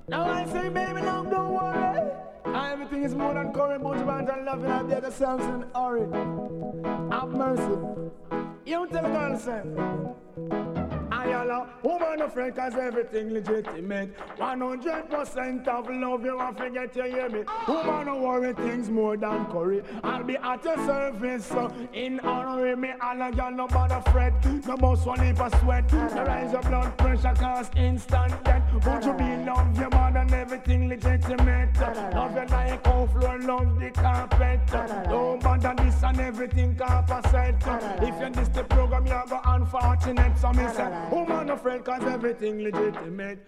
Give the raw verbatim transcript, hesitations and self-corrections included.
Now I say, baby, now don't worry. Everything is more than curry, but you want to love it. I did the songs in hurry. Have mercy. You tell the girl, say. I allow woman afraid cause everything legitimate. one hundred percent of love you won't forget you hear me. Woman don't worry things more than curry. I'll be at your service so in honor me. All a girl no bother fret. No boss one heap of sweat. The rise your blood pressure cause instant death. Would you be love your man and everything legitimate? Love you like on floor, love the carpet. Don't bother this and everything carpet. If you miss the program you go unfortunate. So me say woman afraid cause everything legitimate.